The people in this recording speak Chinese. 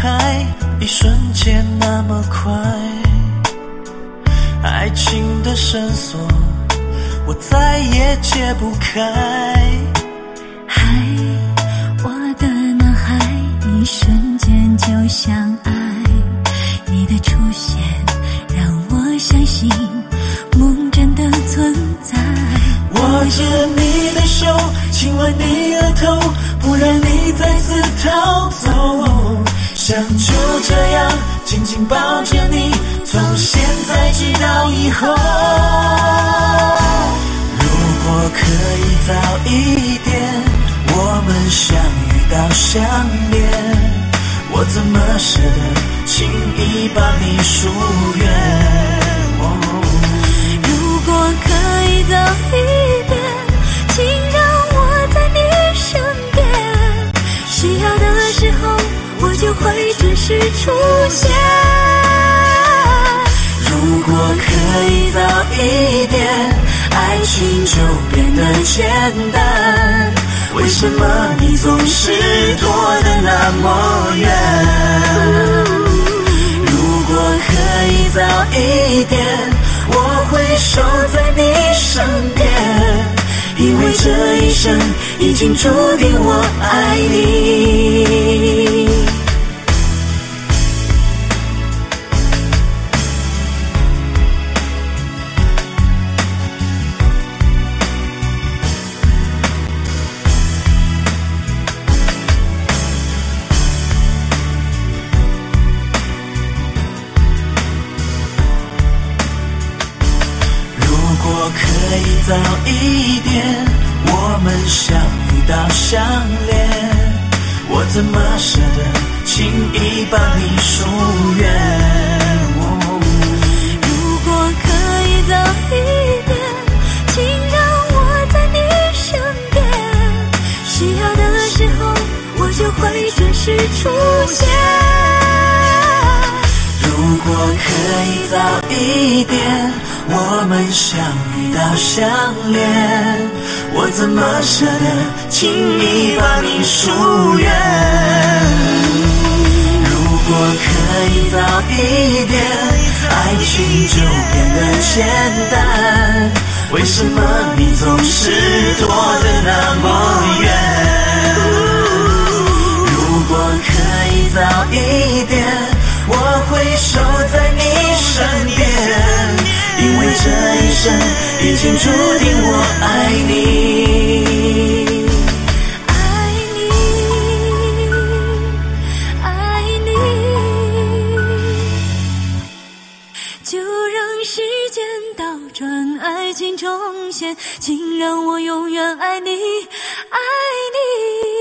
海，一瞬间那么快，爱情的绳索我再也解不开。 嗨，我的男孩，一瞬间就相爱，你的出现让我相信梦真的存在。 握着你的手，亲吻你额头，不让你再次逃走，想就这样紧紧抱着你，从现在直到以后。如果可以早一点，我们相遇到相恋，我怎么舍得轻易把你疏远。 如果可以早一点，请让我在你身边，需要的时候我就会准时出现。 如果可以早一点，爱情就变得简单，为什么你总是躲得那么远？如果可以早一点，我会守在你身边，因为这一生已经注定我爱你。如果可以早一点，我们相遇到相恋，我怎么舍得轻易把你疏远？ 如果可以早一点，请让我在你身边，需要的时候我就会准时出现。 如果可以早一点，我们相遇到相恋，我怎么舍得轻易把你疏远？如果可以早一点，爱情就变得简单，为什么你总是躲得那么远？如果可以早一点，我会守在你身边，因为这一生已经注定我爱你。 爱你，爱你，就让时间倒转，爱情重现，请让我永远爱你，爱你。